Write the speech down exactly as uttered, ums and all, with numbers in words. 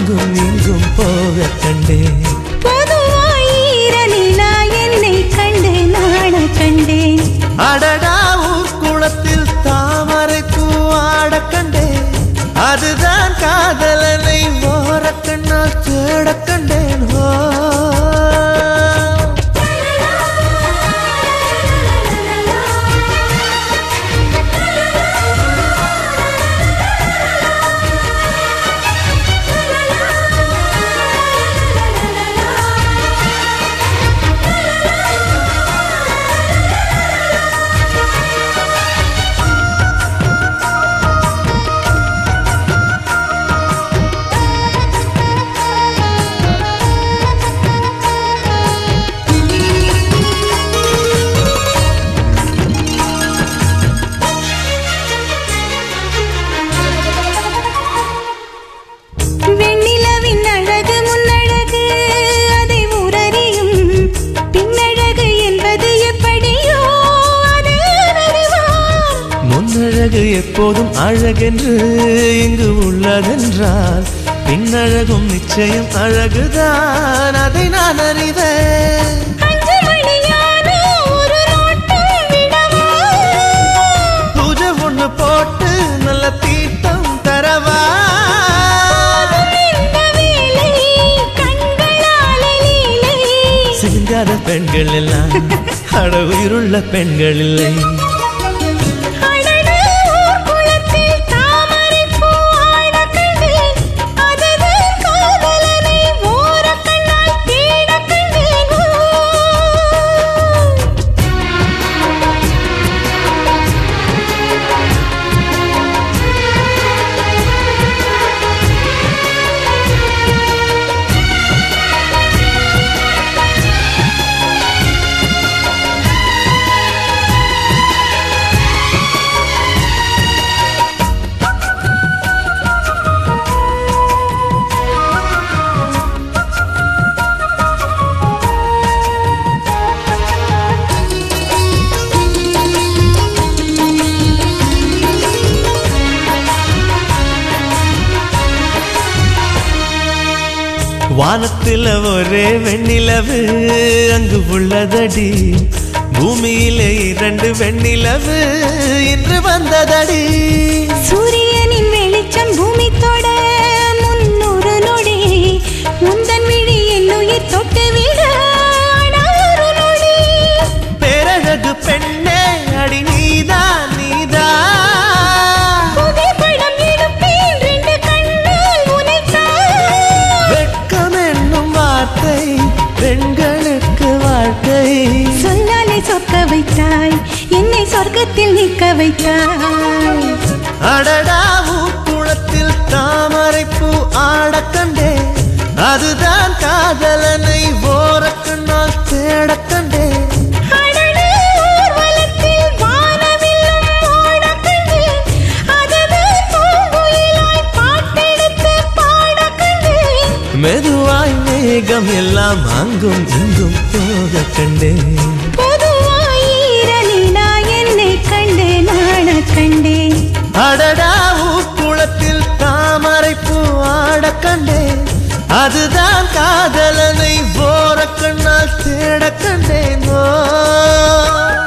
அங்கும் இங்கும் போக கண்டேன். பொதுவாயிரனிலா என்னை கண்டு நாண கண்டேன். அடடா ஊர் குளத்தில் தாமரை பூவாட கண்டேன். அதுதான் காதலனை ஓர கண்ணால் தேட கண்டேன். ஓ அழகு எப்போதும் அழகென்று இங்கு உள்ளதென்றால் பின்னழகும் நிச்சயம் அழகுதான், அதை நான் அறிவேன். பூஜை ஒண்ணு போட்டு நல்ல தீட்டம் தரவா? சிங்காத பெண்கள் எல்லாம் அட உயிருள்ள பெண்கள் இல்லை. வானத்தில் ஒரே வெண்ணிலவு அங்கு உள்ளதடி, பூமியிலே இரண்டு வெண்ணிலவு இன்று வந்ததடி. சூரியனின் வெளிச்சம் பூமி தொட முன்னூறு நொடி, முந்தன் விழி என் உயிர் தொட்டு விட ஒரு நொடி. பேரழகு பெண்ணே அடி நீதான் நீதான். பெண்களுக்கு வாழ்க்கை சொல்லாலே சொக்க வைத்தாய், என்னை சொர்க்கத்தில் நிற்க வைத்தாய். அடடா ஊக்குளத்தில் தாமரை பூ ஆட கண்டேன். அதுதான் காதலனை ஓர கண்ணால் தேட கண்டேன். மெதுவாய் மேகம் எல்லாம் அங்கும் இங்கும் போக கண்டேன். பொதுவாயிரனிலா என்னை கண்டு நாண கண்டேன். அடடா ஊக்குளத்தில் தாமரை பூ ஆட கண்டேன். அதுதான் காதலனை ஓர கண்ணால் தேட கண்டேன். ஓ